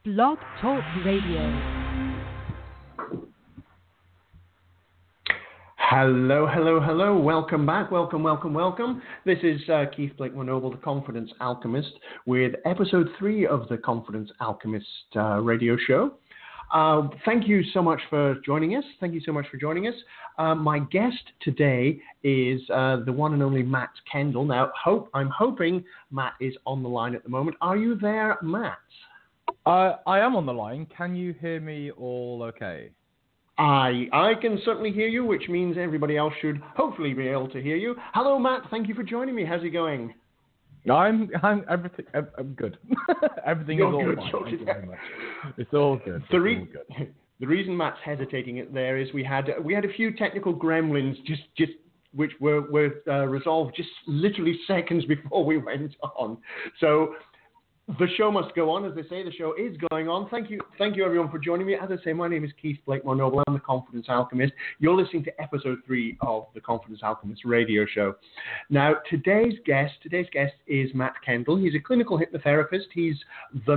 Blog Talk Radio. Hello, hello, hello. Welcome back. Welcome. This is Keith Blakemore Noble, the Confidence Alchemist, with episode 3 of the Confidence Alchemist radio show. Thank you so much for joining us. My guest today is the one and only Matt Kendall. Now, I'm hoping Matt is on the line at the moment. Are you there, Matt? I am on the line. Can you hear me all okay? I can certainly hear you, which means everybody else should hopefully be able to hear you. Hello, Matt. Thank you for joining me. How's it going? I'm good. Everything is all fine. Thank you very much. It's all good. The reason Matt's hesitating there is we had a few technical gremlins just which were resolved just literally seconds before we went on. So the show must go on, as they say. The show is going on. Thank you everyone for joining me. As I say, my name is Keith Blakemore Noble. I'm the Confidence Alchemist. You're listening to episode 3 of the Confidence Alchemist radio show. Now, today's guest is Matt Kendall. He's a clinical hypnotherapist. He's the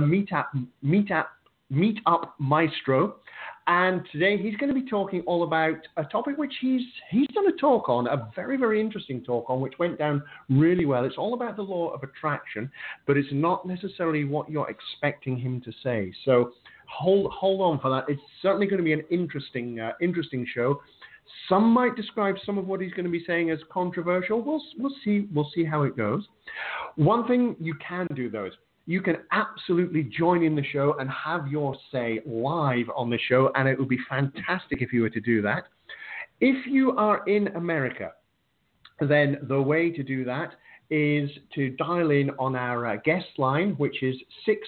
meetup maestro. And today he's going to be talking all about a topic which he's done a talk on, a very, very interesting talk on, which went down really well. It's all about the law of attraction, but it's not necessarily what you're expecting him to say. So hold on for that. It's certainly going to be an interesting show. Some might describe some of what he's going to be saying as controversial. We'll see how it goes. One thing you can do, though, is you can absolutely join in the show and have your say live on the show, and it would be fantastic if you were to do that. If you are in America, then the way to do that is to dial in on our guest line, which is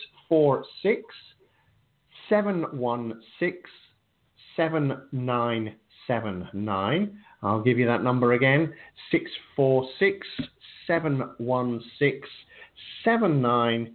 646-716-7979. I'll give you that number again, 646-716-7979.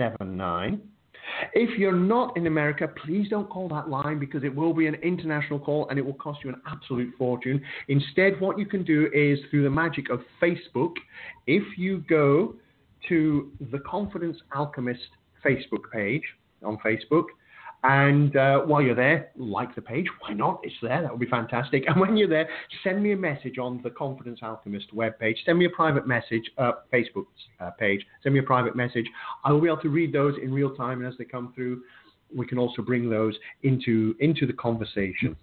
If you're not in America, please don't call that line because it will be an international call and it will cost you an absolute fortune. Instead, what you can do is through the magic of Facebook, if you go to the Confidence Alchemist Facebook page on Facebook, and while you're there, like the page. Why not? It's there. That would be fantastic. And when you're there, send me a message on the Confidence Alchemist webpage. Send me a private message, Facebook page. Send me a private message. I will be able to read those in real time, and as they come through, we can also bring those into the conversation.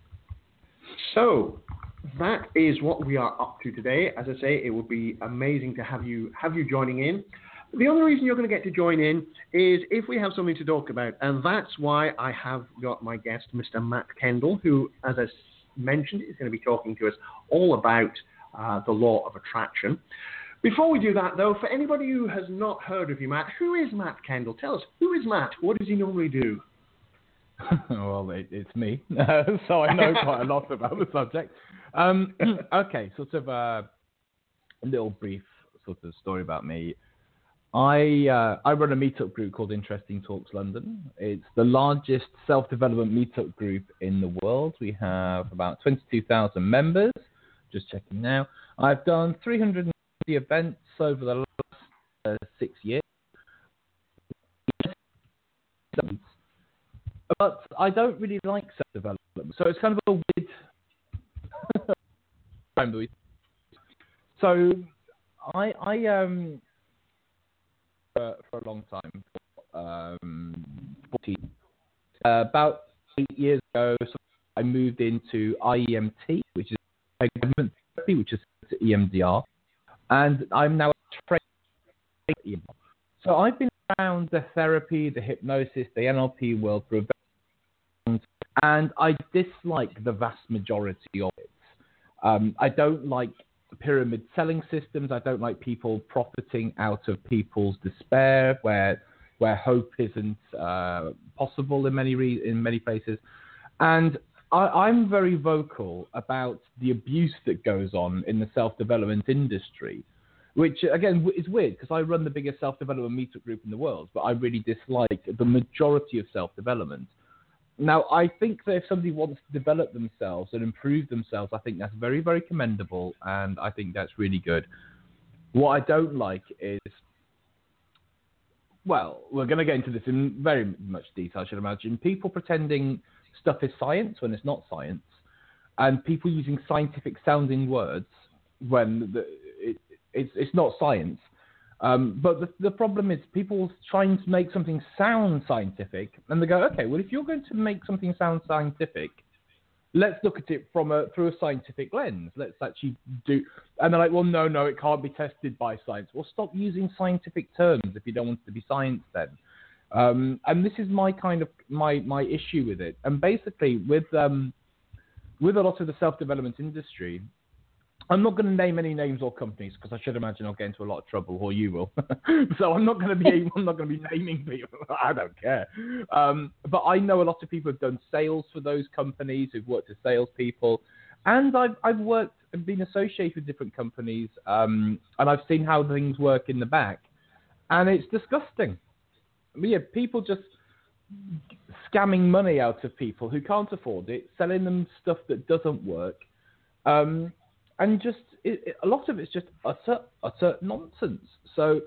So that is what we are up to today. As I say, it would be amazing to have you joining in. The only reason you're going to get to join in is if we have something to talk about, and that's why I have got my guest, Mr. Matt Kendall, who, as I mentioned, is going to be talking to us all about the law of attraction. Before we do that, though, for anybody who has not heard of you, Matt, who is Matt Kendall? Tell us, who is Matt? What does he normally do? Well, it's me, so I know quite a lot about the subject. Okay, sort of a little brief sort of story about me. I run a meetup group called Interesting Talks London. It's the largest self-development meetup group in the world. We have about 22,000 members. Just checking now. I've done 350 events over the last 6 years. But I don't really like self-development. So it's kind of a weird... So I for a long time, 14. About 8 years ago, I moved into IEMT, which is movement therapy, which is EMDR, and I'm now a trained EMDR. So I've been around the therapy, the hypnosis, the NLP world for a very long time, and I dislike the vast majority of it. I don't like pyramid selling systems. I don't like people profiting out of people's despair, where hope isn't possible in many places. And I'm very vocal about the abuse that goes on in the self-development industry, which again is weird because I run the biggest self-development meetup group in the world, but I really dislike the majority of self-development. Now, I think that if somebody wants to develop themselves and improve themselves, I think that's very, very commendable, and I think that's really good. What I don't like is Well, we're going to get into this in very much detail, I should imagine. People pretending stuff is science when it's not science, and people using scientific-sounding words when it's not science. But the problem is people trying to make something sound scientific, and they go, okay, well, if you're going to make something sound scientific, let's look at it through a scientific lens. Let's actually do. And they're like, well, no, it can't be tested by science. Well, stop using scientific terms if you don't want it to be science then. And this is my kind of my issue with it. And basically, with a lot of the self-development industry, I'm not going to name any names or companies because I should imagine I'll get into a lot of trouble, or you will. So I'm not going to be naming people. I don't care. But I know a lot of people have done sales for those companies, who've worked as salespeople, and I've worked and been associated with different companies, and I've seen how things work in the back, and it's disgusting. I mean, yeah, people just scamming money out of people who can't afford it, selling them stuff that doesn't work. And just a lot of it's just utter nonsense. So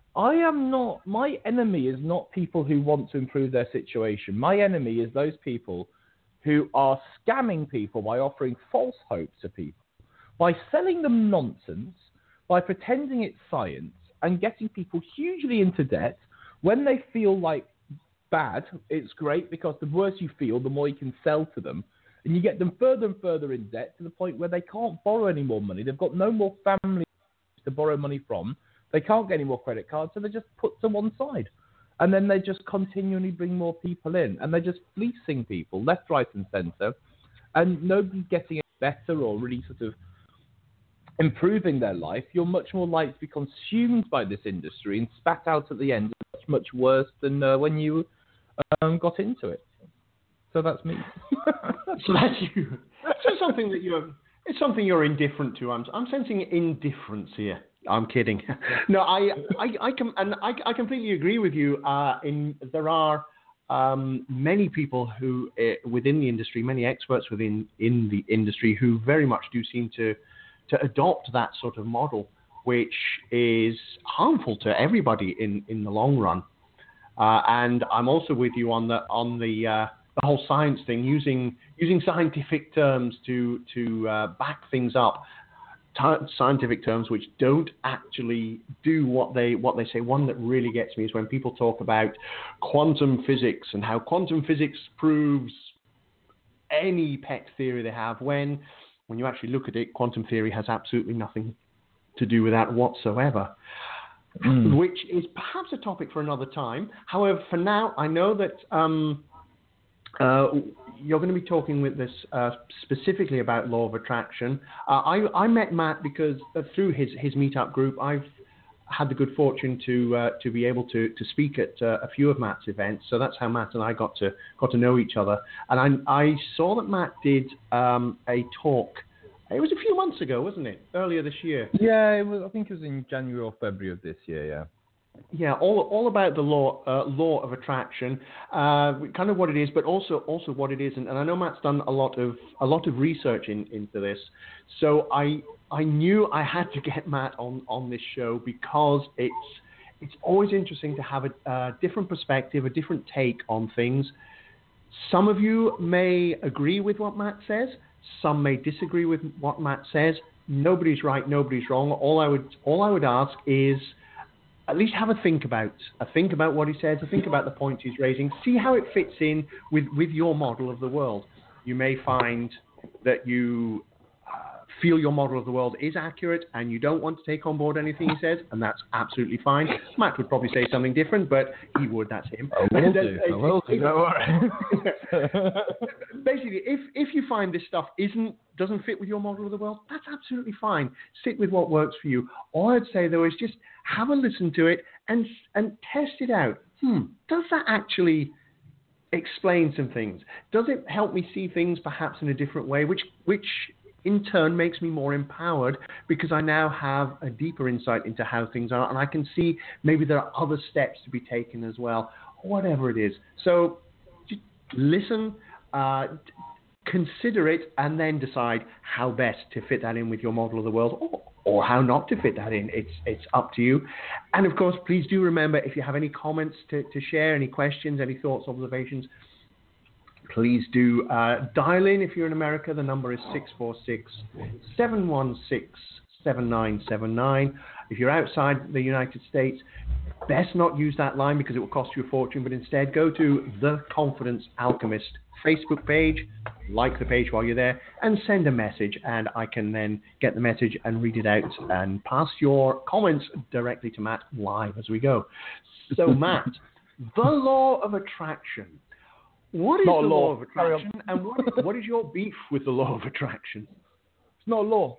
my enemy is not people who want to improve their situation. My enemy is those people who are scamming people by offering false hope to people, by selling them nonsense, by pretending it's science and getting people hugely into debt. When they feel like bad, it's great because the worse you feel, the more you can sell to them. And you get them further and further in debt to the point where they can't borrow any more money. They've got no more family to borrow money from. They can't get any more credit cards, so they're just put to one side. And then they just continually bring more people in. And they're just fleecing people left, right, and centre. And nobody's getting it better or really sort of improving their life. You're much more likely to be consumed by this industry and spat out at the end much, much worse than when you got into it. So that's me. So that's you. So something that it's something you're indifferent to. I'm sensing indifference here. I'm kidding. No, I completely agree with you. There are many people who within the industry, many experts in the industry who very much do seem to adopt that sort of model, which is harmful to everybody in the long run. And I'm also with you on the whole science thing, using scientific terms to back things up, scientific terms which don't actually do what they say. One that really gets me is when people talk about quantum physics and how quantum physics proves any pet theory they have, when you actually look at it, quantum theory has absolutely nothing to do with that whatsoever. Which is perhaps a topic for another time. However, for now, I know that you're going to be talking with this specifically about law of attraction. I met Matt because through his meetup group, I've had the good fortune to be able to speak at a few of Matt's events. So that's how Matt and I got to know each other. And I saw that Matt did a talk. It was a few months ago, wasn't it? Earlier this year. Yeah, it was. I think it was in January or February of this year. Yeah. Yeah, all about the law of attraction, kind of what it is, but also what it isn't. And I know Matt's done a lot of research into this, so I knew I had to get Matt on this show because it's always interesting to have a different perspective, a different take on things. Some of you may agree with what Matt says. Some may disagree with what Matt says. Nobody's right, nobody's wrong. All I would ask is at least have a think about what he says, think about the points he's raising, see how it fits in with your model of the world. You may find that you feel your model of the world is accurate and you don't want to take on board anything he says, and that's absolutely fine. Matt would probably say something different, but he would. That's him. I will do. Don't worry. Basically, if you find this stuff doesn't fit with your model of the world, that's absolutely fine. Stick with what works for you. All I'd say though is just have a listen to it and test it out. Does that actually explain some things? Does it help me see things perhaps in a different way, which in turn makes me more empowered because I now have a deeper insight into how things are, and I can see maybe there are other steps to be taken as well, whatever it is. So just listen, consider it and then decide how best to fit that in with your model of the world, or how not to fit that in. It's up to you. And of course, please do remember, if you have any comments to share, any questions, any thoughts, observations, please do dial in. If you're in America, the number is 646-716-7979. If you're outside the United States, best not use that line because it will cost you a fortune, but instead go to The Confidence Alchemist Facebook page, like the page while you're there, and send a message, and I can then get the message and read it out and pass your comments directly to Matt live as we go. So, Matt, the law of attraction. What is the law of attraction, and what is your beef with the law of attraction? It's not a law.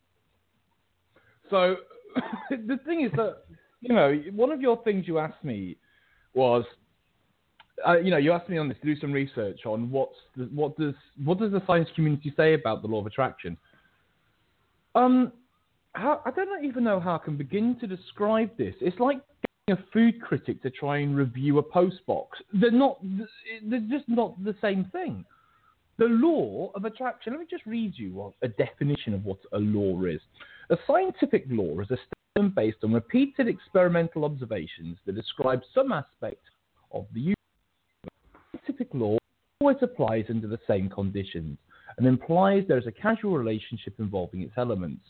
So the thing is that, you know, one of your things you asked me was, you asked me on this to do some research on what does the science community say about the law of attraction. I don't even know how I can begin to describe this. It's like getting a food critic to try and review a post box. They're just not the same thing. The law of attraction. Let me just read you a definition of what a law is. A scientific law is a statement based on repeated experimental observations that describe some aspect of the universe. Scientific law always applies under the same conditions and implies there is a causal relationship involving its elements.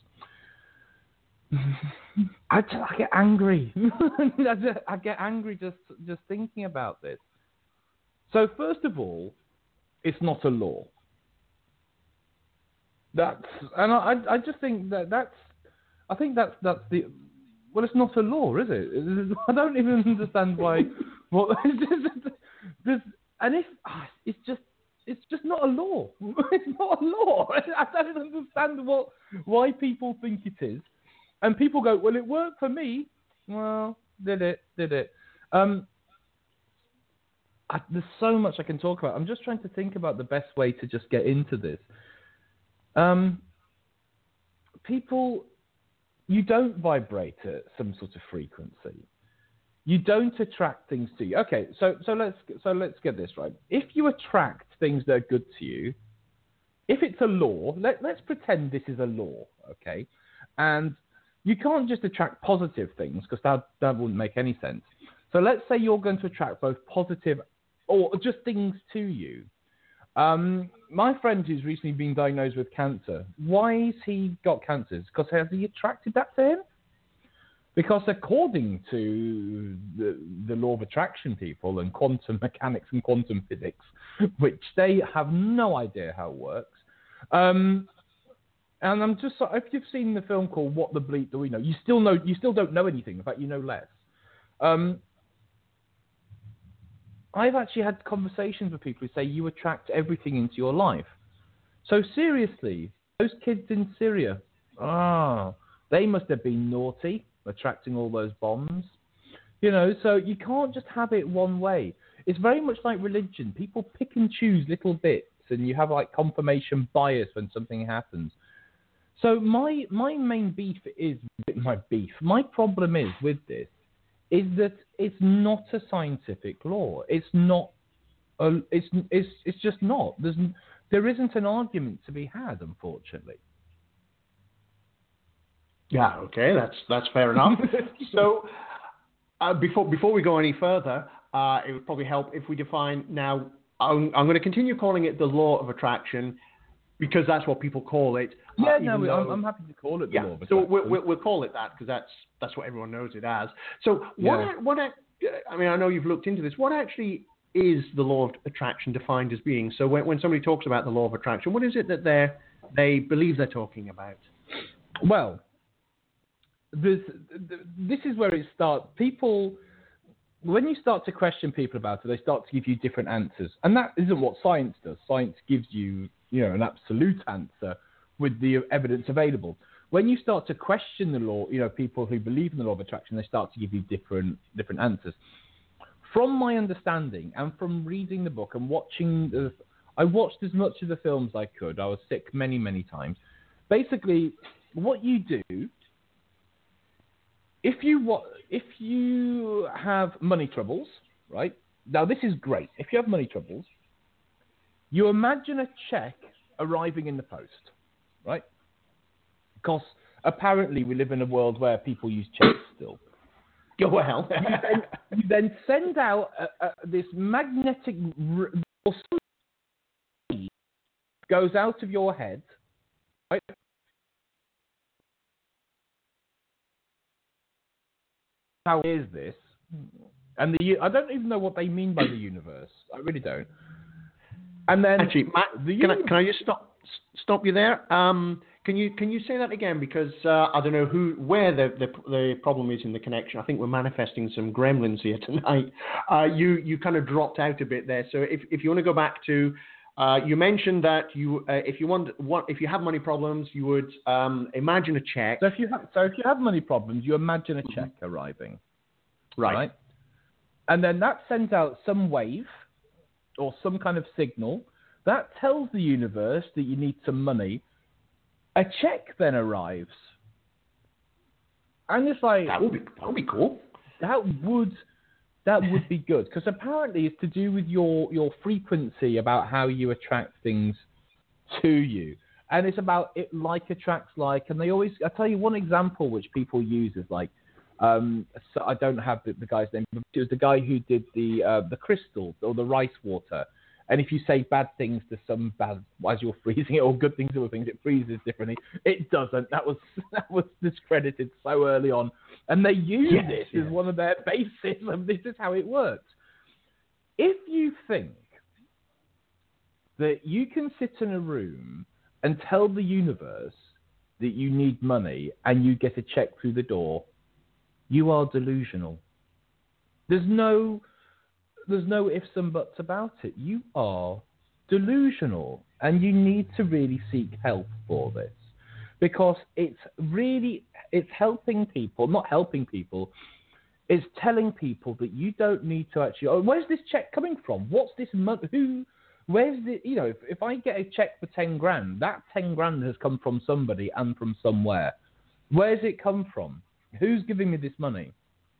I get angry. I get angry just thinking about this. So first of all, it's not a law. I just think I think that's the. Well, it's not a law, is it? I don't even understand why. Well, it's just not a law. It's not a law. I don't understand why people think it is, and people go, well, it worked for me. Well, did it? There's so much I can talk about. I'm just trying to think about the best way to just get into this. People, you don't vibrate at some sort of frequency. You don't attract things to you. Okay, so let's get this right. If you attract things that are good to you, if it's a law, let's pretend this is a law, okay? And you can't just attract positive things because that wouldn't make any sense. So let's say you're going to attract both positive or just things to you. My friend who's recently been diagnosed with cancer, why has he got cancer? Because has he attracted that to him? Because according to the law of attraction people and quantum mechanics and quantum physics, which they have no idea how it works, and I'm just, if you've seen the film called What the Bleep Do We Know, you still don't know anything. In fact, you know less. I've actually had conversations with people who say you attract everything into your life. So seriously, those kids in Syria, they must have been naughty, attracting all those bombs. So you can't just have it one way. It's very much like religion. People pick and choose little bits, and you have like confirmation bias when something happens. So my main beef is my problem is with this is that it's not a scientific law. It's not. It's just not. There isn't an argument to be had, unfortunately. Yeah. Okay. That's fair enough. So before we go any further, it would probably help if we define now. I'm going to continue calling it the law of attraction because that's what people call it. I'm happy to call it the law of attraction. So we'll call it that because that's what everyone knows it as. So I mean, I know you've looked into this. What actually is the law of attraction defined as being? So when somebody talks about the law of attraction, what is it that they believe they're talking about? Well, this is where it starts. People, when you start to question people about it, they start to give you different answers. And that isn't what science does. Science gives you, an absolute answer with the evidence available. When you start to question the law, people who believe in the law of attraction, they start to give you different answers. From my understanding and from reading the book and watching, I watched as much of the films I could. I was sick many, many times. Basically, what you do, if you have money troubles, right? Now, this is great. If you have money troubles, You imagine a check arriving in the post, right? Because apparently we live in a world where people use checks still. Go well. You then send out this magnetic or something goes out of your head, right? How is this? And I don't even know what they mean by the universe. I really don't. And then actually, Matt, can I just stop you there? Can you say that again? Because I don't know where the problem is in the connection. I think we're manifesting some gremlins here tonight. You kind of dropped out a bit there. So if you want to go back to, you mentioned that if you have money problems, you would imagine a check. So if you have money problems, you imagine a check arriving, right? And then that sends out some wave or some kind of signal that tells the universe that you need some money. A check then arrives, and it's like that would be cool. That would be good, because apparently it's to do with your frequency about how you attract things to you, and it's about it like attracts like. And I tell you one example which people use is like, so I don't have the guy's name, but it was the guy who did the crystals or the rice water. And if you say bad things to some bad, as you're freezing it, or good things to other things, it freezes differently. It doesn't. That was discredited so early on, and they use this as one of their bases of this is how it works. If you think that you can sit in a room and tell the universe that you need money and you get a check through the door, you are delusional. There's no ifs and buts about it. You are delusional, and you need to really seek help for this, because it's helping people, not helping people. It's telling people that you don't need to actually. Oh, where's this check coming from? What's this money? Where's the? You know, if I get a check for 10 grand, that 10 grand has come from somebody and from somewhere. Where's it come from? Who's giving me this money?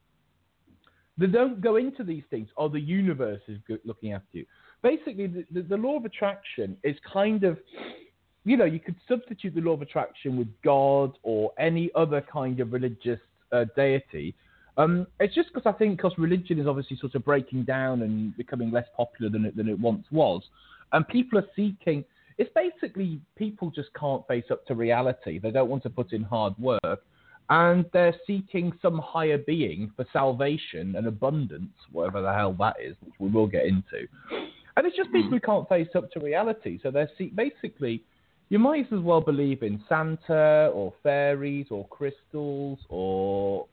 They don't go into these things. Oh, the universe is looking after you. Basically, the law of attraction is kind of, you know, you could substitute the law of attraction with God or any other kind of religious deity. It's just because religion is obviously sort of breaking down and becoming less popular than it once was. And people are seeking, it's basically people just can't face up to reality. They don't want to put in hard work. And they're seeking some higher being for salvation and abundance, whatever the hell that is, which we will get into. And it's just people who can't face up to reality. So they're basically, you might as well believe in Santa or fairies or crystals or...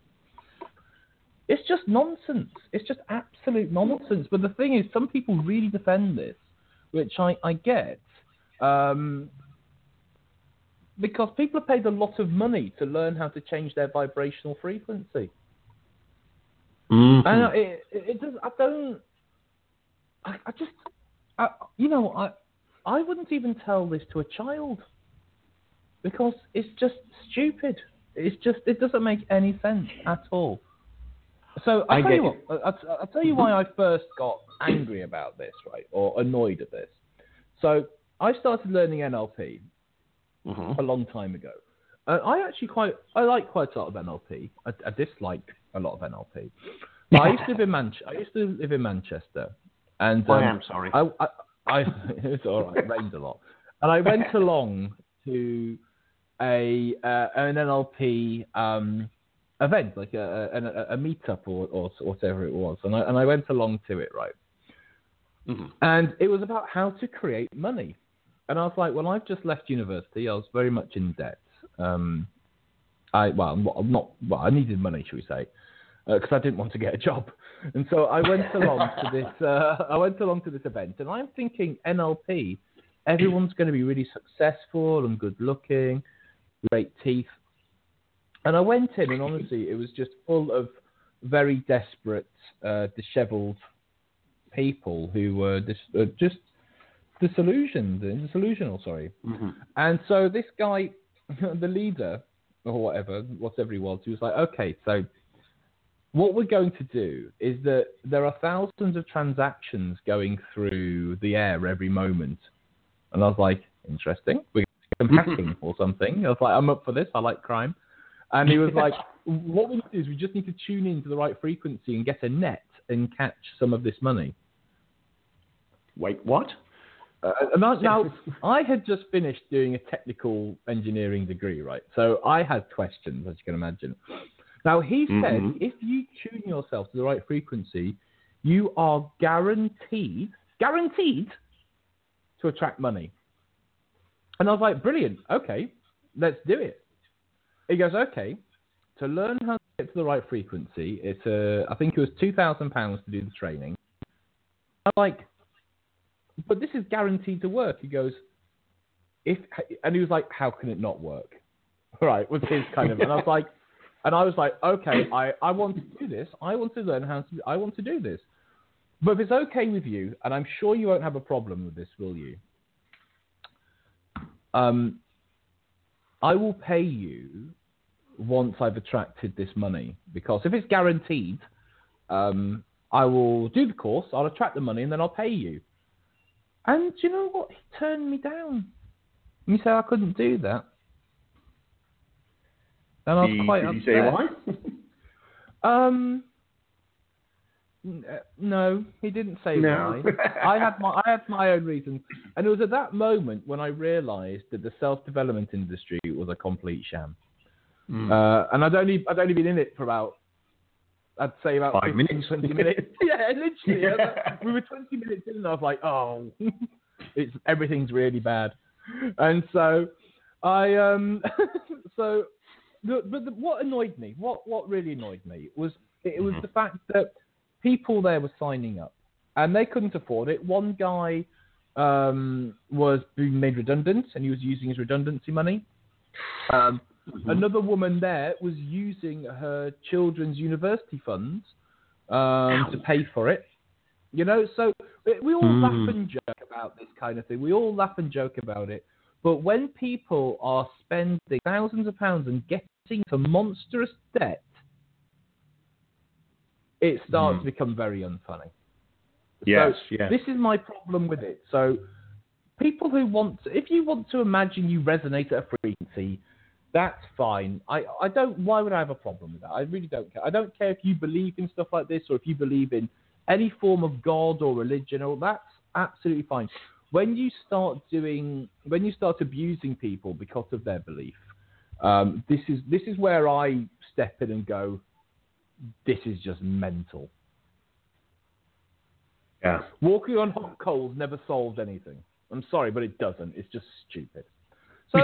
It's just nonsense. It's just absolute nonsense. But the thing is, some people really defend this, which I get. Because people have paid a lot of money to learn how to change their vibrational frequency. Mm-hmm. And I wouldn't even tell this to a child, because it's just stupid. It doesn't make any sense at all. So I'll tell you why I first got angry about this, right, or annoyed at this. So I started learning NLP. A long time ago. I like quite a lot of NLP. I dislike a lot of NLP. I used to live in Manchester, and I am sorry. It's all right. It rained a lot, and I went along to an NLP event, like a meetup or whatever it was, and I went along to it, right? Mm-hmm. And it was about how to create money. And I was like, well, I've just left university. I was very much in debt. I needed money, shall we say, because I didn't want to get a job. And so I went along to this. I went along to this event, and I'm thinking NLP. Everyone's going to be really successful and good looking, great teeth. And I went in, and honestly, it was just full of very desperate, dishevelled people who were just disillusional, sorry. Mm-hmm. And so this guy, the leader, or whatever he was, he was like, okay, so what we're going to do is that there are thousands of transactions going through the air every moment. And I was like, interesting. We're going to do some hacking or something. I was like, I'm up for this. I like crime. And he was like, what we need to do is we just need to tune into the right frequency and get a net and catch some of this money. Wait, what? Now, I had just finished doing a technical engineering degree, right? So I had questions, as you can imagine. Now, he said, if you tune yourself to the right frequency, you are guaranteed to attract money. And I was like, brilliant. Okay, let's do it. He goes, okay, to learn how to get to the right frequency, I think it was £2,000 to do the training. I'm like, but this is guaranteed to work. He goes, and he was like, how can it not work? Right, was his kind of, and I was like, okay, I want to do this. I want to learn I want to do this. But if it's okay with you, and I'm sure you won't have a problem with this, will you? I will pay you once I've attracted this money, because if it's guaranteed, I will do the course, I'll attract the money, and then I'll pay you. And do you know what? He turned me down. He said I couldn't do that. And I was quite upset. Did he say why? No, he didn't say No. why. I had my own reasons, and it was at that moment when I realised that the self-development industry was a complete sham. And I'd only been in it for about, I'd say about 5 15, minutes. 20 minutes. Yeah, literally. We were 20 minutes in, and I was like, oh, everything's really bad. And so what annoyed me, what really annoyed me was the fact that people there were signing up and they couldn't afford it. One guy was being made redundant and he was using his redundancy money. Another woman there was using her children's university funds to pay for it. You know, so we all laugh and joke about this kind of thing. We all laugh and joke about it. But when people are spending thousands of pounds and getting to monstrous debt, it starts to become very unfunny. Yes, so yes. This is my problem with it. So people who if you want to imagine you resonate at a frequency, that's fine. I don't, why would I have a problem with that? I really don't care. I don't care if you believe in stuff like this or if you believe in any form of God or religion, or that's absolutely fine. When you start abusing people because of their belief, this is where I step in and go, this is just mental. Yeah. Walking on hot coals never solves anything. I'm sorry, but it doesn't. It's just stupid. So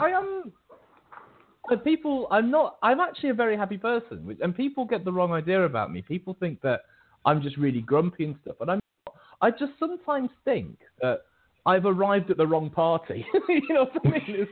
I'm actually a very happy person, and people get the wrong idea about me. People think that I'm just really grumpy and stuff, and I'm not. I just sometimes think that I've arrived at the wrong party. You know what I mean?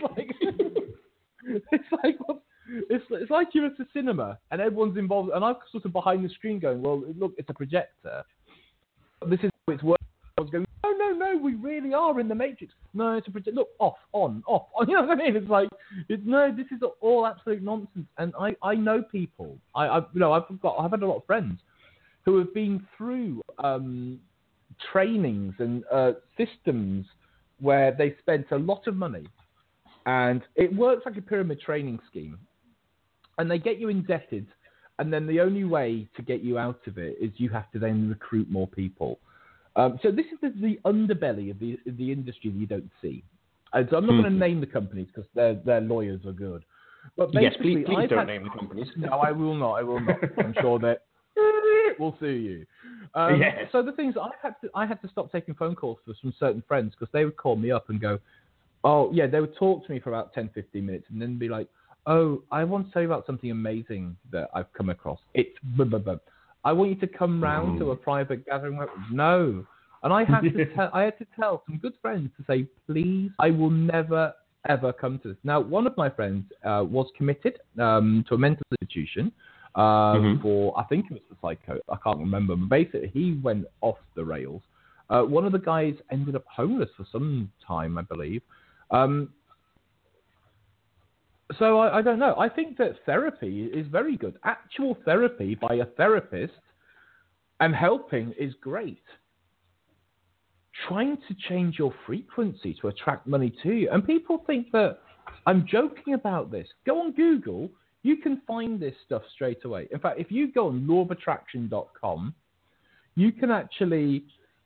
It's like you're at a cinema and everyone's involved, and I'm sort of behind the screen going, well, look, it's a projector. This is how it's working. I was going, no, we really are in the Matrix. No, it's a projector. Look, off, on. You know what I mean? It's like, no, this is all absolute nonsense. And I know people. I've had a lot of friends who have been through trainings and systems where they spent a lot of money, and it works like a pyramid training scheme, and they get you indebted, and then the only way to get you out of it is you have to then recruit more people. So this is the underbelly of the industry that you don't see. And so I'm not going to name the companies because their lawyers are good. But basically, yes, please don't name the companies. No, I will not. I'm sure that we'll sue you. Yes. So the things I had to stop taking phone calls from certain friends because they would call me up and go, oh yeah, they would talk to me for about 10, 15 minutes and then be like, oh, I want to tell you about something amazing that I've come across. It's blah, blah, blah. I want you to come round to a private gathering. No. And I had to tell some good friends to say, please, I will never, ever come to this. Now, one of my friends was committed to a mental institution for, I think it was the psycho, I can't remember, but basically he went off the rails. One of the guys ended up homeless for some time, I believe. So I don't know. I think that therapy is very good. Actual therapy by a therapist and helping is great. Trying to change your frequency to attract money to you. And people think that I'm joking about this. Go on Google. You can find this stuff straight away. In fact, if you go on lawofattraction.com, you can actually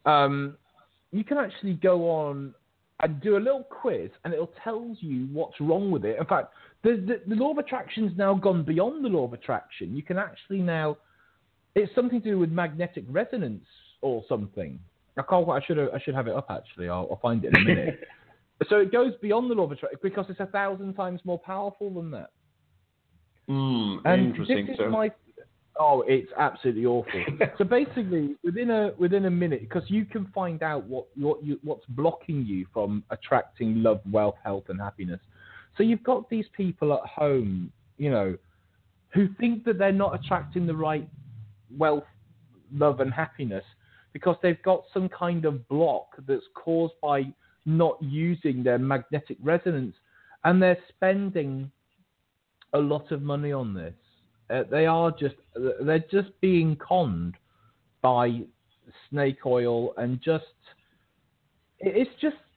go on and do a little quiz, and it'll tell you what's wrong with it. In fact, the law of attraction's now gone beyond the law of attraction. You can actually now, it's something to do with magnetic resonance or something. I should have it up actually. I'll find it in a minute. So it goes beyond the law of attraction because it's 1,000 times more powerful than that. Interesting. It's absolutely awful. So basically, within a minute, because you can find out what's blocking you from attracting love, wealth, health, and happiness. So you've got these people at home, who think that they're not attracting the right wealth, love, and happiness because they've got some kind of block that's caused by not using their magnetic resonance, and they're spending a lot of money on this. They're just being conned by snake oil, and it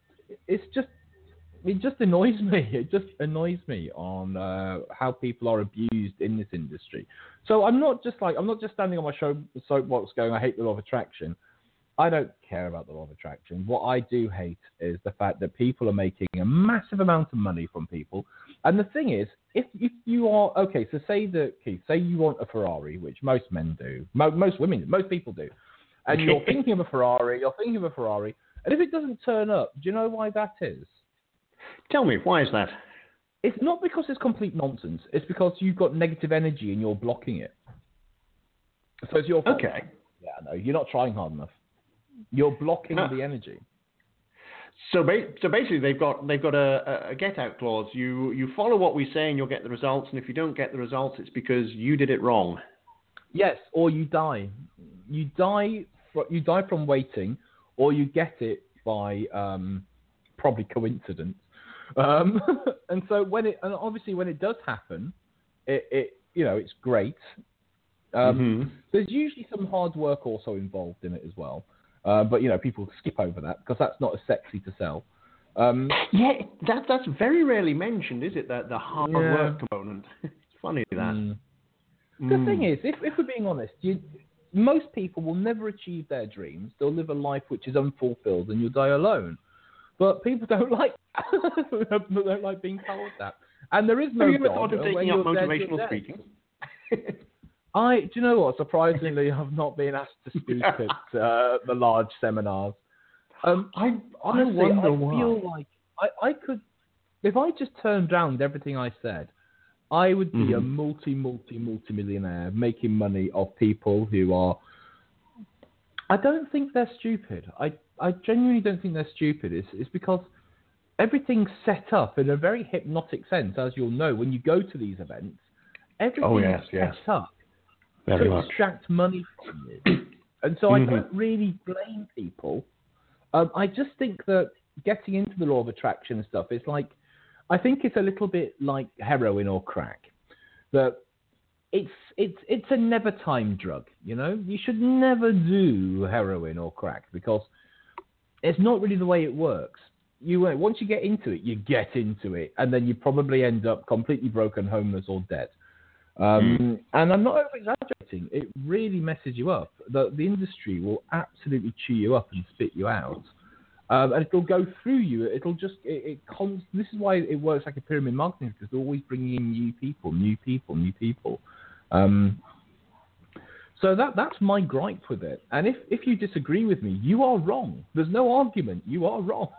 just annoys me. It just annoys me on how people are abused in this industry. So I'm not just standing on my soapbox going, I hate the law of attraction. I don't care about the law of attraction. What I do hate is the fact that people are making a massive amount of money from people. And the thing is, if you are, okay, so say you want a Ferrari, which most men do, most women, most people do, and you're thinking of a Ferrari, and if it doesn't turn up, do you know why that is? Tell me, why is that? It's not because it's complete nonsense. It's because you've got negative energy and you're blocking it. So it's your fault. Okay. Yeah, no, you're not trying hard enough. You're blocking the energy. So basically, they've got a get out clause. You follow what we say, and you'll get the results. And if you don't get the results, it's because you did it wrong. Yes, or you die. You die from waiting, or you get it by probably coincidence. And so obviously when it does happen, it's great. There's usually some hard work also involved in it as well. But people skip over that because that's not as sexy to sell. That's very rarely mentioned, is it? That the hard work component. It's funny that. The thing is, if we're being honest, most people will never achieve their dreams. They'll live a life which is unfulfilled, and you'll die alone. But people don't like they don't like being told that. And there is no. Have you ever thought of taking up motivational speaking? Do you know what? Surprisingly, I've not been asked to speak at the large seminars. Honestly, I feel like I could, if I just turned around everything I said, I would be a multi-millionaire making money off people who are. I don't think they're stupid. I genuinely don't think they're stupid. It's because everything's set up in a very hypnotic sense, as you'll know when you go to these events. Everything is set up to extract money from you. And so I don't really blame people. I just think that getting into the law of attraction and stuff is like, I think it's a little bit like heroin or crack. That it's a never time drug, You should never do heroin or crack because it's not really the way it works. Once you get into it, you get into it, and then you probably end up completely broken, homeless, or dead. And I'm not over-exaggerating. It really messes you up. The industry will absolutely chew you up and spit you out. And it'll go through you. It'll just... this is why it works like a pyramid marketing, because they're always bringing in new people. So that's my gripe with it. And if you disagree with me, you are wrong. There's no argument. You are wrong.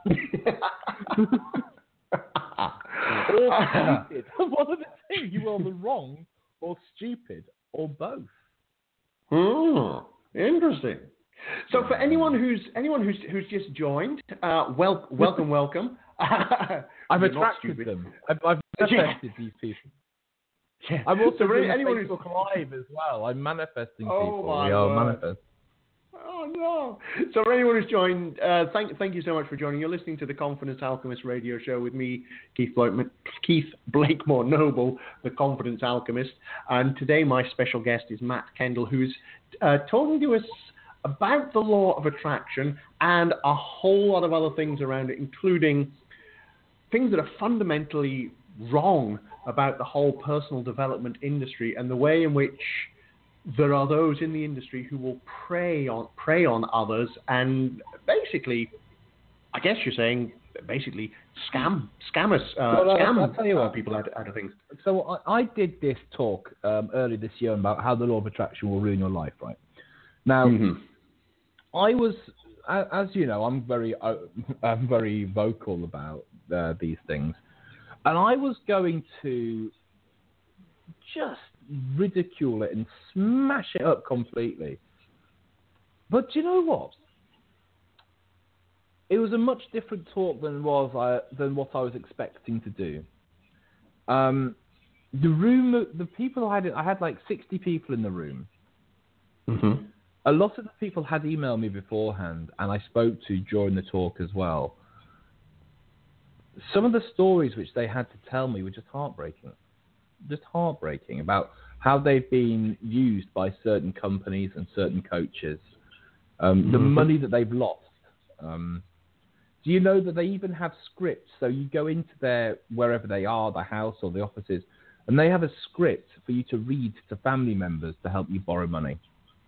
Or stupid. One of the two. You are the wrong, or stupid, or both. Interesting. So for anyone who's just joined, welcome. I've attracted them. I've manifested these people. Yeah. I'm also doing Facebook Live as well. I'm manifesting people. My word. Oh, no. So for anyone who's joined, thank you so much for joining. You're listening to the Confidence Alchemist radio show with me, Keith Blakemore Noble, the Confidence Alchemist. And today my special guest is Matt Kendall, who's talking to us about the law of attraction and a whole lot of other things around it, including things that are fundamentally wrong about the whole personal development industry and the way in which there are those in the industry who will prey on others and basically, I guess you're saying, basically scam I'll tell you what, people out of things. So I did this talk earlier this year about how the law of attraction will ruin your life, right? Now, I was, as you know, I'm very vocal about these things, and I was going to just ridicule it and smash it up completely. But do you know what? It was a much different talk than what I was expecting to do. The people I had like 60 people in the room. Mm-hmm. A lot of the people had emailed me beforehand, and I spoke to during the talk as well. Some of the stories which they had to tell me were just heartbreaking about how they've been used by certain companies and certain coaches, the money that they've lost. Do you know that they even have scripts? So you go into wherever they are, the house or the offices, and they have a script for you to read to family members to help you borrow money.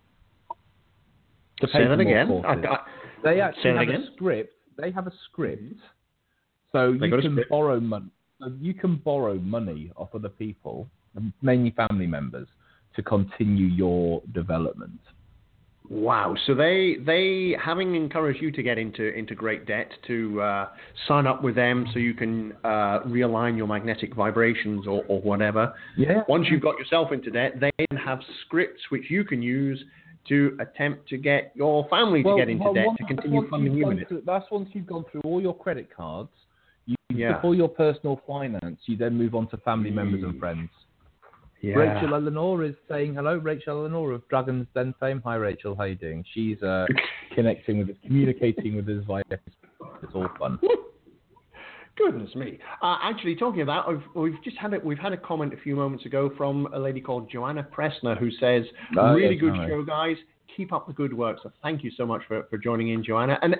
Say that again. They actually have a script. They have a script, so you can borrow money. So you can borrow money off other people, mainly family members, to continue your development. Wow. So they having encouraged you to get into great debt, to sign up with them so you can realign your magnetic vibrations or whatever. Yeah. Once you've got yourself into debt, they then have scripts which you can use to attempt to get your family to get into debt to continue funding you in it. That's once you've gone through all your credit cards, before your personal finance, you then move on to family members and friends. Yeah. Rachel Eleanor is saying hello. Rachel Eleanor of Dragon's Den fame. Hi, Rachel. How are you doing? She's communicating with us via. It's all fun. Goodness me! Actually, talking about, we've had a comment a few moments ago from a lady called Joanna Pressner who says, "Really good show, guys. Keep up the good work." So thank you so much for joining in, Joanna. And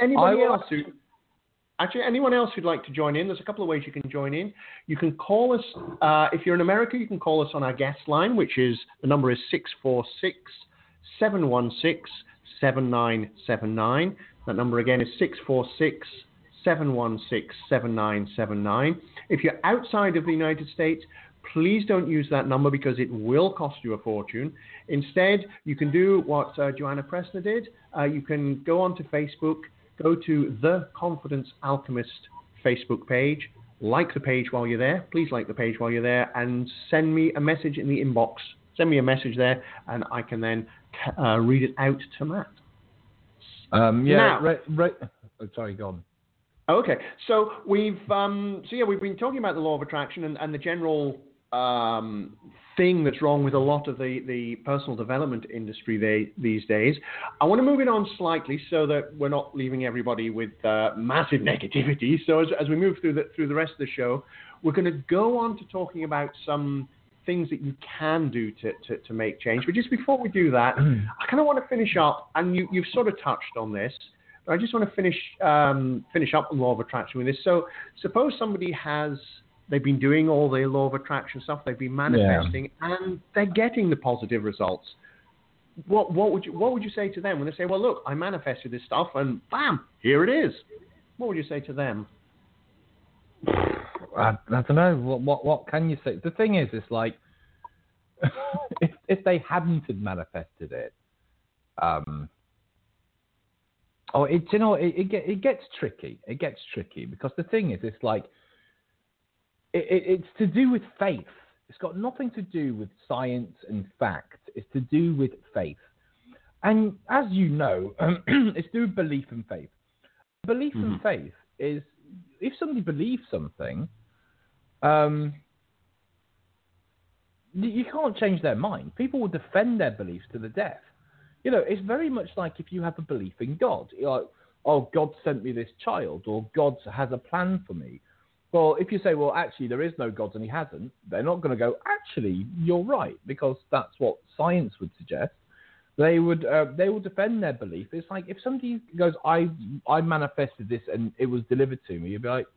anyone else who'd like to join in, there's a couple of ways you can join in. You can call us, if you're in America, you can call us on our guest line, which is, the number is 646-716-7979. That number again is 646-716-7979. If you're outside of the United States, please don't use that number because it will cost you a fortune. Instead, you can do what Joanna Pressner did. You can go onto Facebook, go to the Confidence Alchemist Facebook page, like the page while you're there. Please like the page while you're there, and send me a message in the inbox. Send me a message there, and I can then read it out to Matt. Sorry, go on. Okay, so we've been talking about the law of attraction and the general thing that's wrong with a lot of the personal development industry these days. I want to move it on slightly so that we're not leaving everybody with massive negativity. So as we move through the rest of the show, we're going to go on to talking about some things that you can do to make change. But just before we do that, I kind of want to finish up, and you've sort of touched on this, but I just want to finish up the law of attraction with this. So suppose somebody they've been doing all the law of attraction stuff, they've been manifesting, and they're getting the positive results. What would you say to them when they say, well, look, I manifested this stuff, and bam, here it is? What would you say to them? I don't know. What can you say? The thing is, it's like, if they hadn't had manifested it, it gets tricky. It gets tricky because the thing is, it's like, it's to do with faith. It's got nothing to do with science and fact. It's to do with faith. And as you know, it's to do with belief and faith. Belief and faith is, if somebody believes something, you can't change their mind. People will defend their beliefs to the death. It's very much like if you have a belief in God. You're like, oh, God sent me this child, or God has a plan for me. Well, if you say, well, actually, there is no God and he hasn't, they're not going to go, actually, you're right, because that's what science would suggest. They will defend their belief. It's like if somebody goes, I manifested this and it was delivered to me, you'd be like,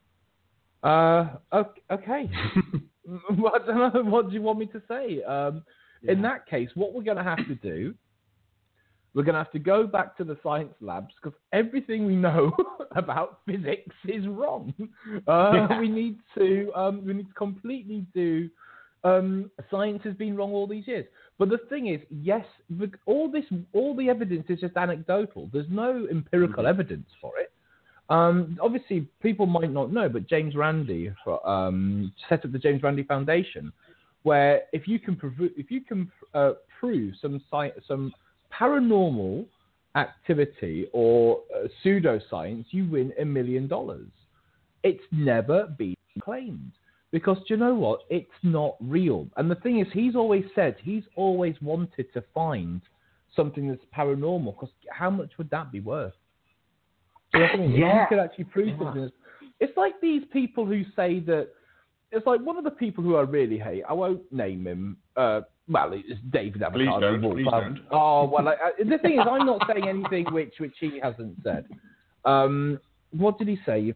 okay. Well, I don't know, what do you want me to say? In that case, what we're going to have to do, we're going to have to go back to the science labs because everything we know about physics is wrong. We need to completely do. Science has been wrong all these years. But the thing is, yes, all the evidence is just anecdotal. There's no empirical evidence for it. Obviously, people might not know, but James Randi set up the James Randi Foundation, where if you can prove some paranormal activity or pseudoscience, you win $1 million. It's never been claimed. Because do you know what? It's not real. And the thing is, he's always wanted to find something that's paranormal. Because how much would that be worth? Do you know what I mean? Yeah. If you could actually prove something. It's like these people who say that. It's like one of the people who I really hate. I won't name him. Well, it's David Avocado. Please don't. Oh well. The thing is, I'm not saying anything which he hasn't said. What did he say?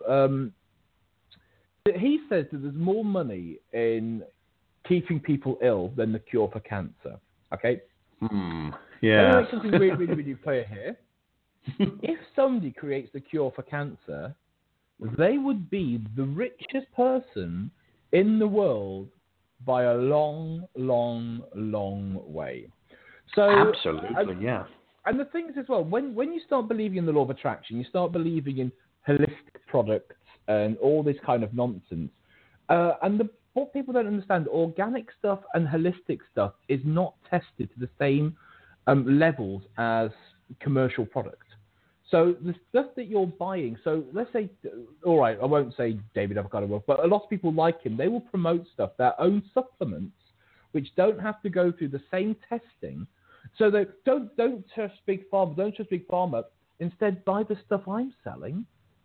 He says that there's more money in keeping people ill than the cure for cancer. Okay? Yeah. Let me make something really, really, really clear here. If somebody creates the cure for cancer, they would be the richest person in the world by a long, long, long way. So absolutely, yeah. And the thing is as well, when you start believing in the law of attraction, you start believing in holistic products and all this kind of nonsense. What people don't understand, organic stuff and holistic stuff is not tested to the same levels as commercial products. So the stuff that you're buying, so let's say, all right, I won't say David Avocado, but a lot of people like him. They will promote stuff, their own supplements, which don't have to go through the same testing. So they don't trust Big Pharma. Don't trust Big Pharma. Instead, buy the stuff I'm selling.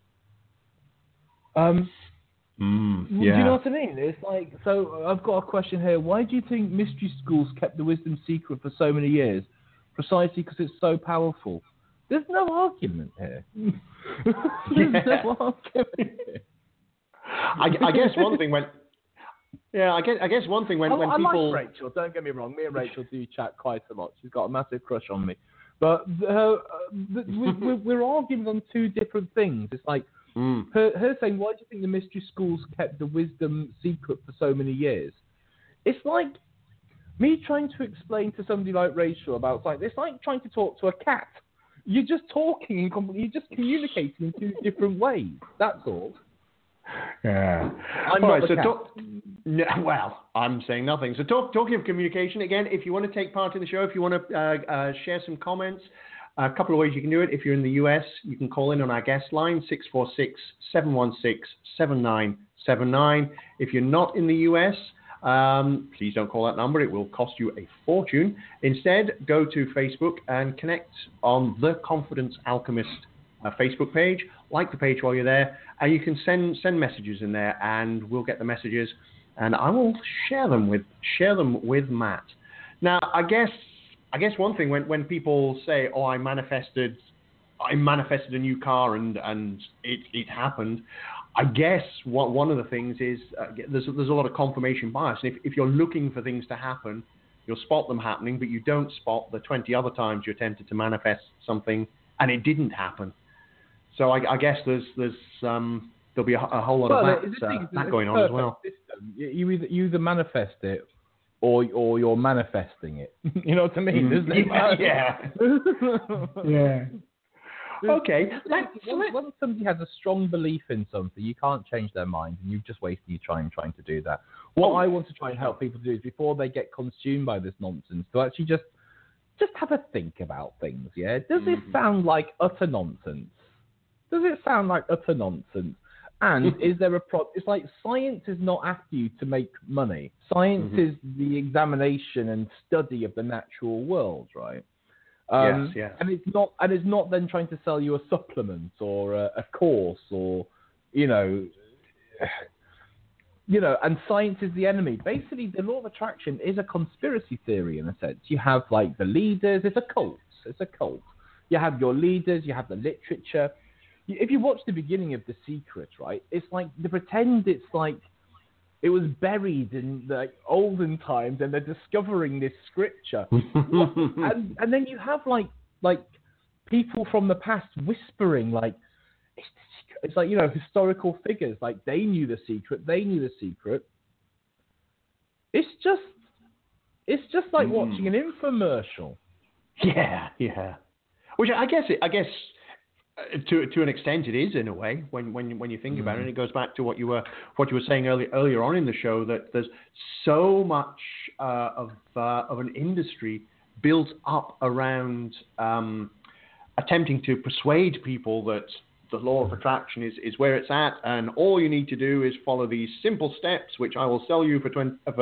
Do you know what I mean? It's like, so I've got a question here. Why do you think mystery schools kept the wisdom secret for so many years? Precisely because it's so powerful. There's no argument here. There's no argument here. I guess one thing when... Yeah, I guess one thing when I people... like Rachel, don't get me wrong. Me and Rachel do chat quite a lot. She's got a massive crush on me. But we're arguing on two different things. It's like her saying, why do you think the mystery schools kept the wisdom secret for so many years? It's like me trying to explain to somebody like Rachel about like it's like trying to talk to a cat. You're just talking you're just communicating in two different ways. That's all. Yeah. I'm all not right, the well, I'm saying nothing. So talking of communication, again, if you want to take part in the show, if you want to share some comments, a couple of ways you can do it. If you're in the US, you can call in on our guest line, 646-716-7979. If you're not in the US, please don't call that number. It will cost you a fortune. Instead, go to Facebook and connect on the Confidence Alchemist Facebook page. Like the page while you're there, and you can send messages in there, and we'll get the messages, and I will share them with Matt. Now, I guess one thing when people say, "Oh, I manifested a new car and it happened," I guess one of the things is there's a lot of confirmation bias. And if you're looking for things to happen, you'll spot them happening, but you don't spot the 20 other times you attempted to manifest something and it didn't happen. So I guess there'll be a whole lot of that going on as well. System. You either manifest it or you're manifesting it. You know what I mean? Yeah. Okay. When somebody has a strong belief in something, you can't change their mind, and you've just wasted your time trying to do that. What I want to try and help people do is before they get consumed by this nonsense, to actually just have a think about things. Yeah. Does it sound like utter nonsense? Does it sound like utter nonsense? And is there a it's like science is not after you to make money. Science is the examination and study of the natural world, right? Yes. And it's not then trying to sell you a supplement or a course or, and science is the enemy. Basically, the law of attraction is a conspiracy theory in a sense. You have like the leaders. It's a cult. You have your leaders. You have the literature. If you watch the beginning of The Secret, right, it's like they pretend it's like it was buried in the olden times, and they're discovering this scripture, and then you have like people from the past whispering like it's like historical figures like they knew the secret. It's just like watching an infomercial. Yeah. Which I guess to an extent it is in a way when you think about it. And it goes back to what you were saying earlier on in the show, that there's so much of an industry built up around attempting to persuade people that the law of attraction is where it's at, and all you need to do is follow these simple steps, which I will sell you for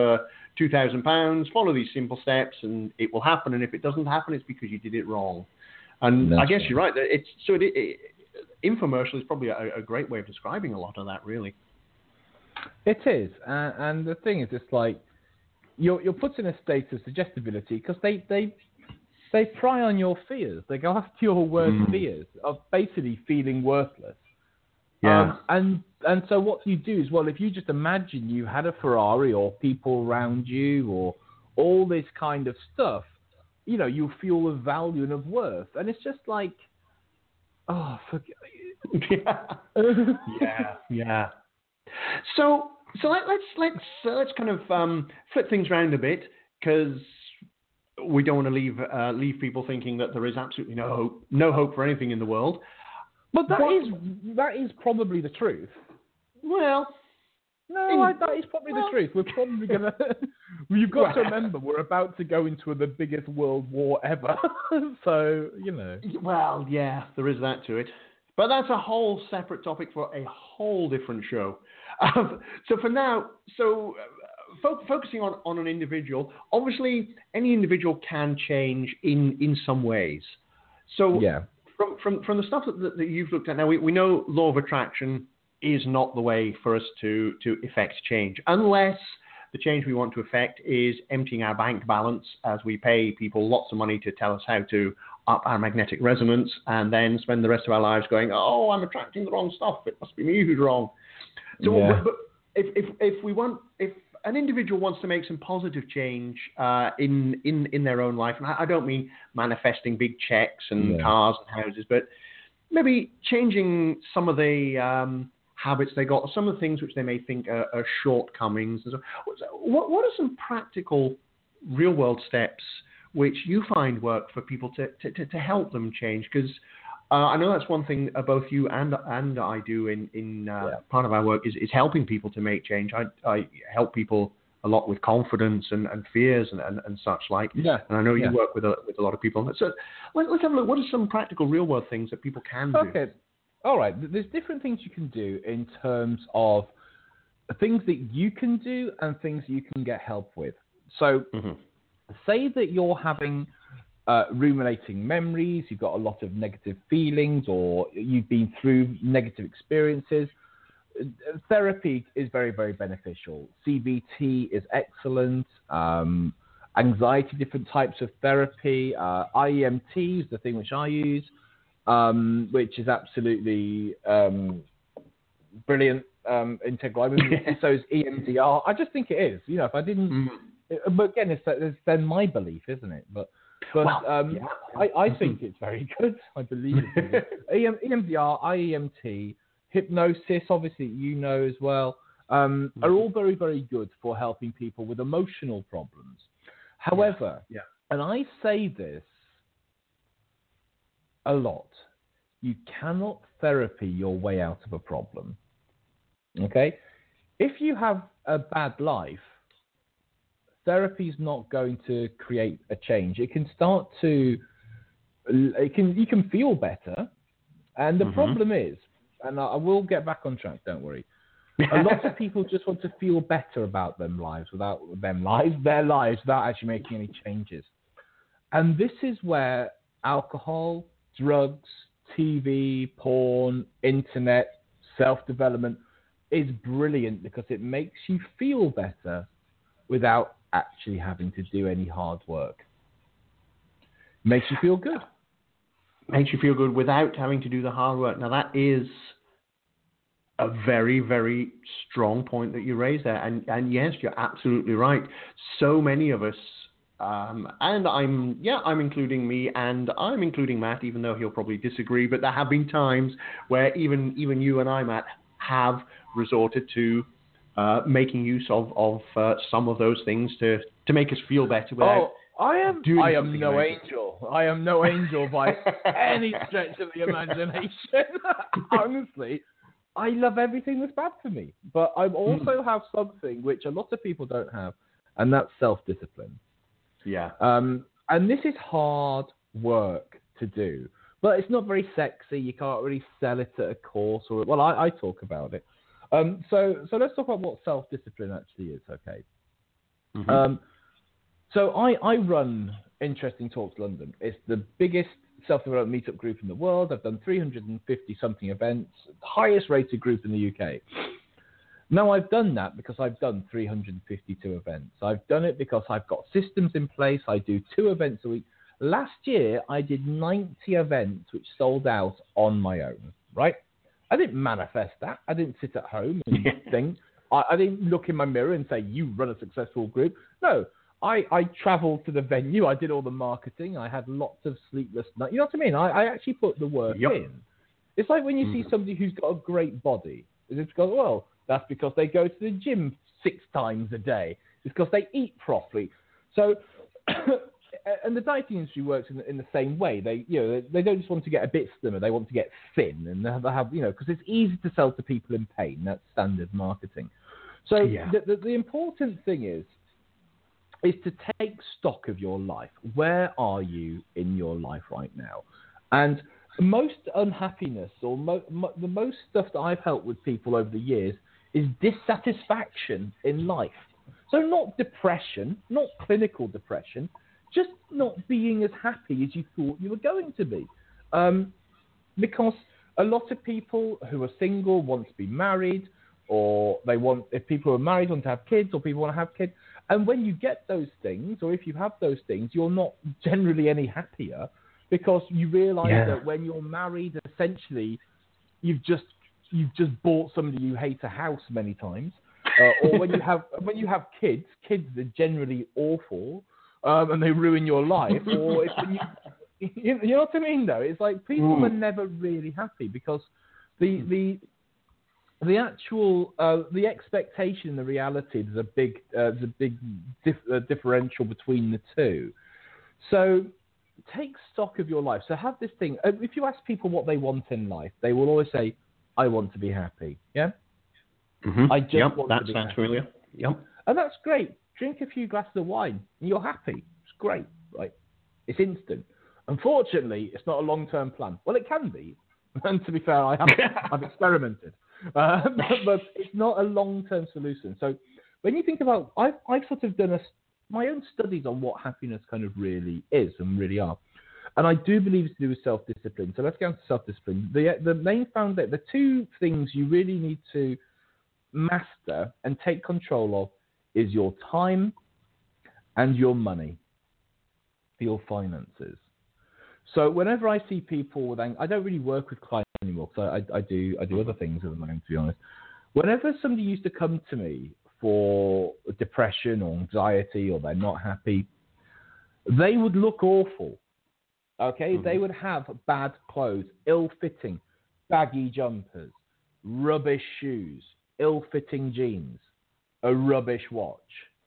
£2,000. Follow these simple steps, and it will happen. And if it doesn't happen, it's because you did it wrong. And I guess you're right. Infomercial is probably a great way of describing a lot of that, really. It is, and the thing is, it's like you're put in a state of suggestibility because they pry on your fears. They go after your worst fears of basically feeling worthless. Yeah. And so what you do is, well, if you just imagine you had a Ferrari or people around you or all this kind of stuff, you feel of value and of worth. And it's just like, forget it. Yeah. So let's kind of flip things around a bit, because we don't want to leave people thinking that there is absolutely no hope for anything in the world. But that is probably the truth. Well, that is probably the truth. We're probably gonna. You've got to remember, we're about to go into the biggest world war ever. So Well, yeah, there is that to it. But that's a whole separate topic for a whole different show. So for now, focusing on an individual, obviously any individual can change in some ways. So from the stuff that you've looked at now, we know law of attraction is not the way for us to effect change, unless the change we want to effect is emptying our bank balance as we pay people lots of money to tell us how to up our magnetic resonance, and then spend the rest of our lives going, oh, I'm attracting the wrong stuff. It must be me who's wrong. So, but if an individual wants to make some positive change in their own life, and I don't mean manifesting big checks and cars and houses, but maybe changing some of the habits they got, some of the things which they may think are shortcomings. What are some practical, real-world steps which you find work for people to help them change? Because I know that's one thing both you and I do in part of our work is helping people to make change. I help people a lot with confidence and fears and such like. Yeah. And I know you work with a lot of people. So let's have a look. What are some practical real-world things that people can do? Okay. All right. There's different things you can do in terms of things that you can do and things you can get help with. So say that you're having ruminating memories, you've got a lot of negative feelings, or you've been through negative experiences. Therapy is very, very beneficial. CBT is excellent. Anxiety, different types of therapy. IEMT is the thing which I use, which is absolutely brilliant, integral. I mean, so is EMDR. I just think it is. If I didn't... But again, it's then my belief, isn't it? But I think it's very good. I believe it. EMDR, IEMT, hypnosis, obviously as well, are all very, very good for helping people with emotional problems. However, and I say this a lot, you cannot therapy your way out of a problem. Okay? If you have a bad life, therapy is not going to create a change. It can start to, you can feel better. And the problem is, and I will get back on track, don't worry. A lot of people just want to feel better about their lives without actually making any changes. And this is where alcohol, drugs, TV, porn, internet, self-development is brilliant because it makes you feel better without actually having to do any hard work. Makes you feel good. Makes you feel good without having to do the hard work. Now, that is a very, very strong point that you raised there. And yes, you're absolutely right. So many of us, and I'm including me, and I'm including Matt, even though he'll probably disagree, but there have been times where even you and I, Matt, have resorted to making use of some of those things to make us feel better without I am no angel. I am no angel by any stretch of the imagination. Honestly, I love everything that's bad for me. But I also have something which a lot of people don't have, and that's self-discipline. Yeah. And this is hard work to do. But it's not very sexy. You can't really sell it at a course. I talk about it. So let's talk about what self-discipline actually is, okay? Mm-hmm. So I run Interesting Talks London. It's the biggest self-development meetup group in the world. I've done 350-something events, highest rated group in the UK. Now, I've done that because I've done 352 events. I've done it because I've got systems in place. I do 2 events a week. Last year, I did 90 events which sold out on my own, right? I didn't manifest that. I didn't sit at home and think. I didn't look in my mirror and say, you run a successful group. No. I traveled to the venue. I did all the marketing. I had lots of sleepless nights. You know what I mean? I actually put the work in. It's like when you see somebody who's got a great body. It's because, well, that's because they go to the gym 6 times a day. It's because they eat properly. So, and the dieting industry works in the same way. They don't just want to get a bit slimmer. They want to get thin, and they have because it's easy to sell to people in pain. That's standard marketing. So the important thing is to take stock of your life. Where are you in your life right now? And most unhappiness or the most stuff that I've helped with people over the years is dissatisfaction in life. So not depression, not clinical depression, just not being as happy as you thought you were going to be. Because a lot of people who are single want to be married, or if people are married want to have kids, or people want to have kids. And when you get those things, or if you have those things, you're not generally any happier because you realize that when you're married, essentially, you've just bought somebody you hate a house many times. Or when you have kids are generally awful, and they ruin your life. Or you know what I mean? Though it's like people are never really happy because the actual the expectation and the reality, there's a big differential between the two. So take stock of your life. So have this thing. If you ask people what they want in life, they will always say, "I want to be happy." Yeah. Mm-hmm. I just want to be happy. That sounds familiar. Yep. And that's great. Drink a few glasses of wine and you're happy. It's great, right? It's instant. Unfortunately, it's not a long-term plan. Well, it can be. And to be fair, I've experimented. But it's not a long-term solution. So when you think about, I've sort of done my own studies on what happiness kind of really is and really are. And I do believe it's to do with self-discipline. So let's get on to self-discipline. The main foundation, the 2 things you really need to master and take control of is your time and your money, your finances. So whenever I see people with I don't really work with clients anymore because I do other things at the moment, to be honest. Whenever somebody used to come to me for depression or anxiety or they're not happy, they would look awful. Okay, They would have bad clothes, ill-fitting, baggy jumpers, rubbish shoes, ill-fitting jeans, a rubbish watch,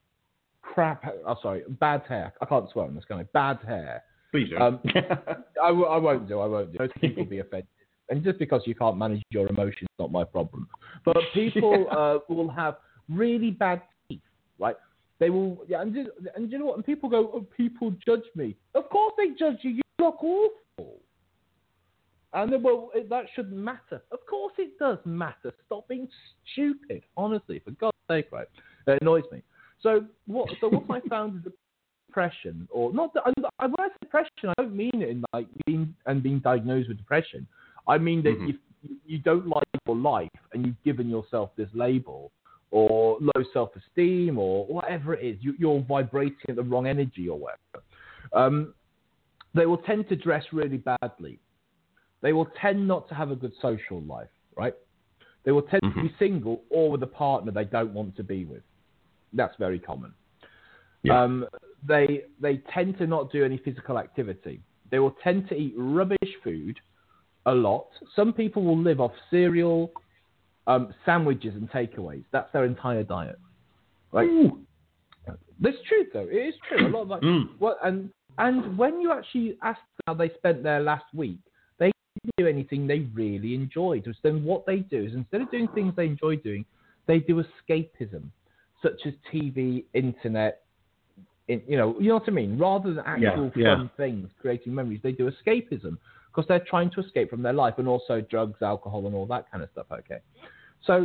bad hair. I can't swear on this, can I? Bad hair. Please don't. I won't do. Most people will be offended. And just because you can't manage your emotions, not my problem. But people will have really bad teeth, right? They will, and you know what? And people go, "Oh, people judge me." Of course they judge you. You look awful. And then, well, that shouldn't matter. Of course it does matter. Stop being stupid. Honestly, for God's sake, right? It annoys me. So what I found is that depression, or not, when I say depression, I don't mean it in like being diagnosed with depression. I mean that you don't like your life and you've given yourself this label, or low self-esteem, or whatever it is. You're vibrating at the wrong energy or whatever. They will tend to dress really badly. They will tend not to have a good social life, right? They will tend to be single or with a partner they don't want to be with. That's very common. Yeah. They tend to not do any physical activity. They will tend to eat rubbish food a lot. Some people will live off cereal, sandwiches and takeaways. That's their entire diet. Right? Ooh. That's true, though. It is true. A lot of like, and when you actually ask how they spent their last week, they didn't do anything they really enjoyed. So then what they do is, instead of doing things they enjoy doing, they do escapism, such as TV, internet, you know what I mean? Rather than actual fun things, creating memories, they do escapism because they're trying to escape from their life, and also drugs, alcohol, and all that kind of stuff. Okay, so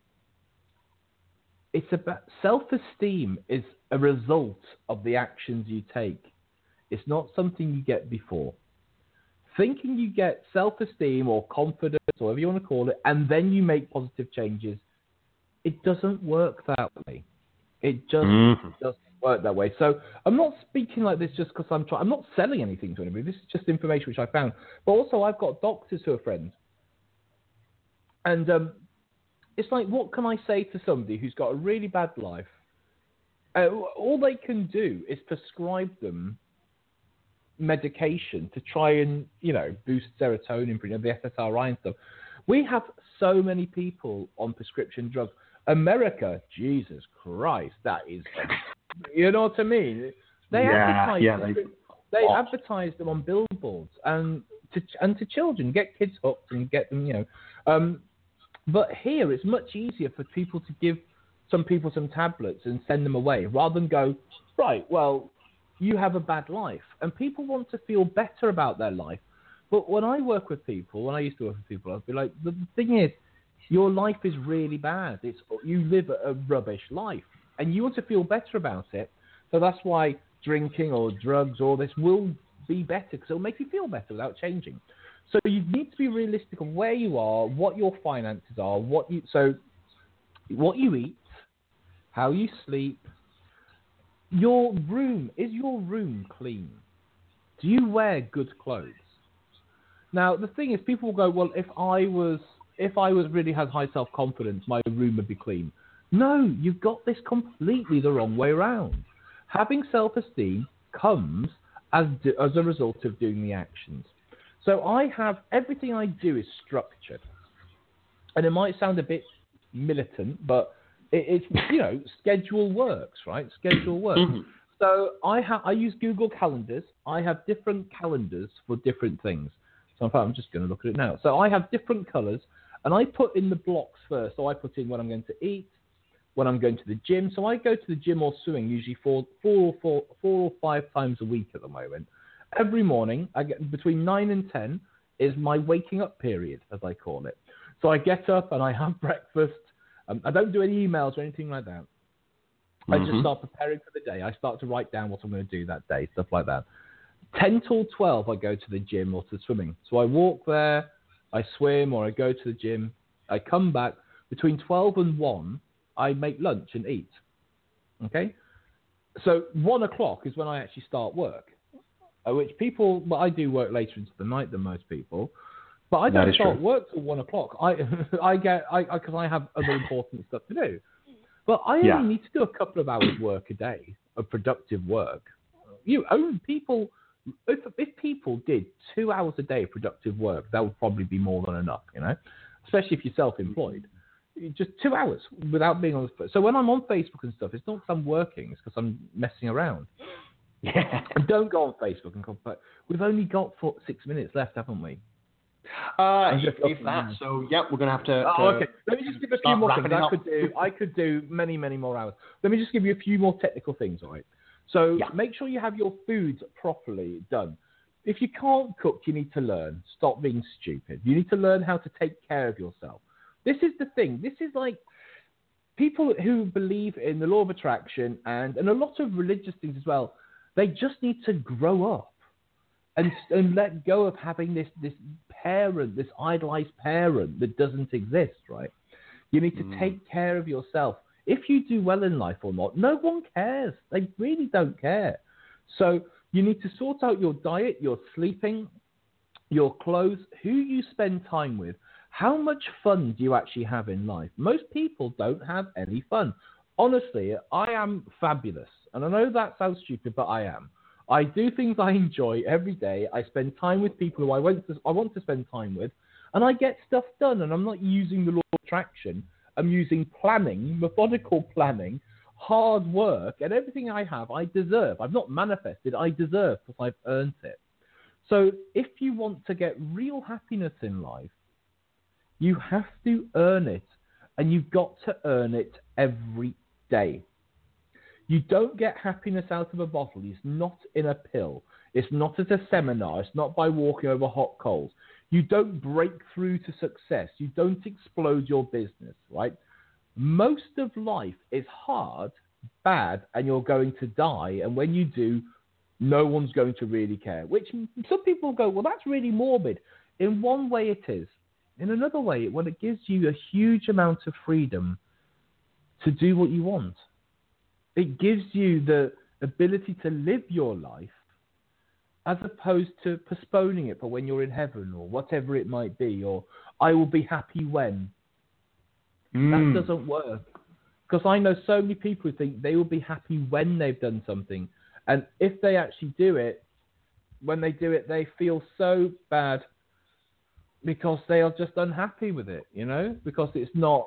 it's about self-esteem is a result of the actions you take. It's not something you get before. Thinking you get self-esteem or confidence, or whatever you want to call it, and then you make positive changes, it doesn't work that way. It just doesn't work that way. So I'm not speaking like this just because I'm not selling anything to anybody. This is just information which I found. But also I've got doctors who are friends. And it's like, what can I say to somebody who's got a really bad life? All they can do is prescribe them medication to try and, boost serotonin, the SSRI and stuff. We have so many people on prescription drugs. America, Jesus Christ, that is, you know what I mean? They advertise them on billboards and to children, get kids hooked and get them, But here it's much easier for people to give some people some tablets and send them away, rather than go, right, well, you have a bad life. And people want to feel better about their life. But when I used to work with people, I'd be like, the thing is, your life is really bad. You live a rubbish life, and you want to feel better about it. So that's why drinking or drugs or this will be better, because it'll make you feel better without changing. So you need to be realistic of where you are, what your finances are, what you eat, how you sleep. Is your room clean? Do you wear good clothes? Now, the thing is, people will go, well, if I really had high self-confidence, my room would be clean. No, you've got this completely the wrong way around. Having self-esteem comes as a result of doing the actions. So everything I do is structured. And it might sound a bit militant, but it's schedule works, right? Schedule works. So I use Google Calendars. I have different calendars for different things. So in fact, I'm just going to look at it now. So I have different colors, and I put in the blocks first. So I put in when I'm going to eat, when I'm going to the gym. So I go to the gym or swimming usually four or five times a week at the moment. Every morning, I get between 9 and 10 is my waking up period, as I call it. So I get up and I have breakfast. I don't do any emails or anything like that. I just start preparing for the day. I start to write down what I'm going to do that day, stuff like that. 10 till 12, I go to the gym or to swimming. So I walk there, I swim, or I go to the gym. I come back. Between 12 and 1, I make lunch and eat. Okay? So 1 o'clock is when I actually start work. I do work later into the night than most people. But I don't start work till 1 o'clock. Because I have other important stuff to do. But I only need to do a couple of hours work a day of productive work. If people did 2 hours a day of productive work, that would probably be more than enough, especially if you're self-employed. Just 2 hours without being on the. So when I'm on Facebook and stuff, it's not because I'm working, it's because I'm messing around. Yeah. Don't go on Facebook and complain. We've only got 6 minutes left, haven't we? If that. So, we're going to have to. Okay. Let me just give a few more things. I could do many, many more hours. Let me just give you a few more technical things, all right? So, make sure you have your foods properly done. If you can't cook, you need to learn. Stop being stupid. You need to learn how to take care of yourself. This is the thing. This is like people who believe in the law of attraction and a lot of religious things as well. They just need to grow up and let go of having this parent, this idolized parent that doesn't exist, right? You need to take care of yourself. If you do well in life or not, no one cares. They really don't care. So you need to sort out your diet, your sleeping, your clothes, who you spend time with, how much fun do you actually have in life. Most people don't have any fun. Honestly, I am fabulous. And I know that sounds stupid, but I am. I do things I enjoy every day. I spend time with people who I want to spend time with, and I get stuff done. And I'm not using the law of attraction. I'm using planning, methodical planning, hard work, and everything I have, I deserve. I've not manifested, I deserve because I've earned it. So if you want to get real happiness in life, you have to earn it, and you've got to earn it every day. You don't get happiness out of a bottle. It's not in a pill. It's not at a seminar. It's not by walking over hot coals. You don't break through to success. You don't explode your business, right? Most of life is hard, bad, and you're going to die. And when you do, no one's going to really care. Which some people go, well, that's really morbid. In one way it is. In another way, it gives you a huge amount of freedom to do what you want. It gives you the ability to live your life as opposed to postponing it for when you're in heaven or whatever it might be, or I will be happy when. That doesn't work. Because I know so many people who think they will be happy when they've done something. And if they actually do it, when they do it, they feel so bad because they are just unhappy with it, because it's not...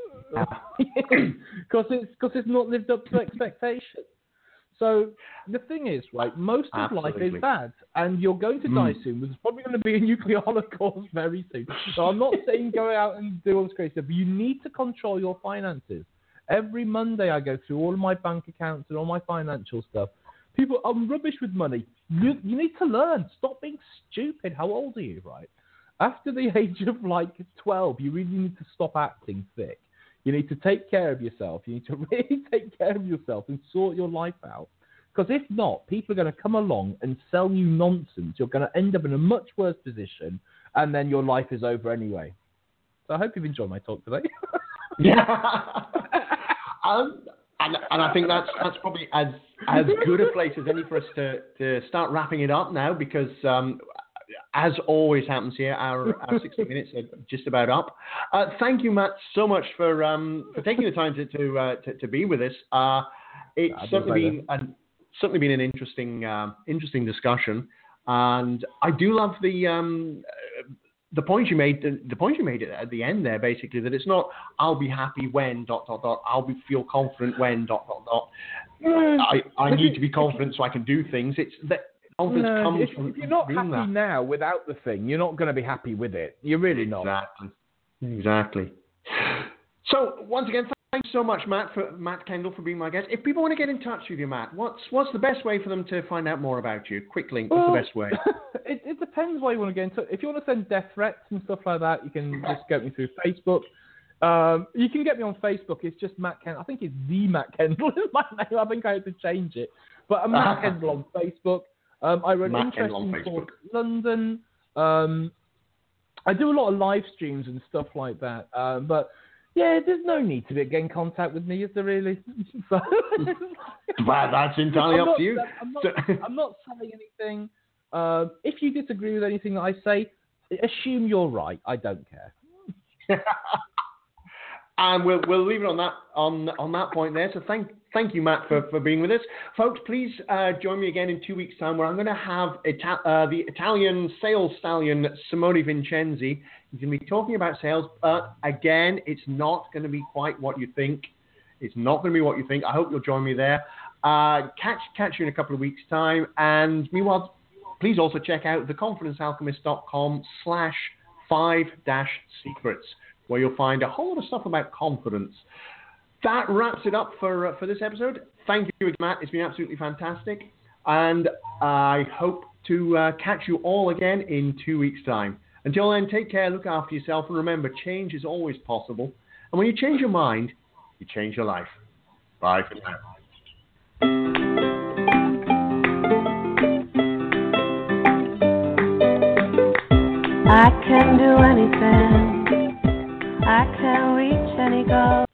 because it's not lived up to expectation. So the thing is, right, most of life is bad, and you're going to die soon. There's probably going to be a nuclear holocaust very soon. So I'm not saying go out and do all this crazy stuff, but you need to control your finances. Every Monday I go through all of my bank accounts and all my financial stuff. People, I'm rubbish with money. You need to learn. Stop being stupid. How old are you, right? After the age of 12, you really need to stop acting thick. You need to take care of yourself. You need to really take care of yourself and sort your life out. Because if not, people are going to come along and sell you nonsense. You're going to end up in a much worse position, and then your life is over anyway. So I hope you've enjoyed my talk today. Yeah. And I think that's probably as good a place as any for us to start wrapping it up now, because as always happens here, our 60 minutes are just about up. Thank you, Matt, so much for taking the time to be with us. It's certainly been an interesting discussion, and I do love the point you made. The point you made at the end there, basically, that it's not I'll be happy when ... I'll feel confident when ... I need to be confident so I can do things. It's that. If you're not happy now without the thing, you're not going to be happy with it. You're really not. Exactly. So once again, thanks so much, Matt Kendall, for being my guest. If people want to get in touch with you, Matt, what's the best way for them to find out more about you? Quick link. What's the best way? It depends why you want to get in touch. If you want to send death threats and stuff like that, you can just get me through Facebook. You can get me on Facebook. It's just Matt Kendall. I think it's the Matt Kendall is my name. I think I had to change it. But I'm Matt Kendall on Facebook. I run Interesting Talk London. I do a lot of live streams and stuff like that. But yeah, there's no need to get in contact with me, is there really? So, well, that's entirely up to you. I'm not selling anything. If you disagree with anything that I say, assume you're right. I don't care. And we'll leave it on that point there. So thank you, Matt, for being with us, folks. Please join me again in 2 weeks' time, where I'm going to have the Italian sales stallion Simone Vincenzi. He's going to be talking about sales, but again, it's not going to be quite what you think. It's not going to be what you think. I hope you'll join me there. Catch you in a couple of weeks' time, and meanwhile, please also check out theconfidencealchemist.com/5-secrets. Where you'll find a whole lot of stuff about confidence. That wraps it up for this episode. Thank you, Matt. It's been absolutely fantastic. And I hope to catch you all again in 2 weeks' time. Until then, take care, look after yourself, and remember, change is always possible. And when you change your mind, you change your life. Bye for now. I can do anything. I can reach any goal.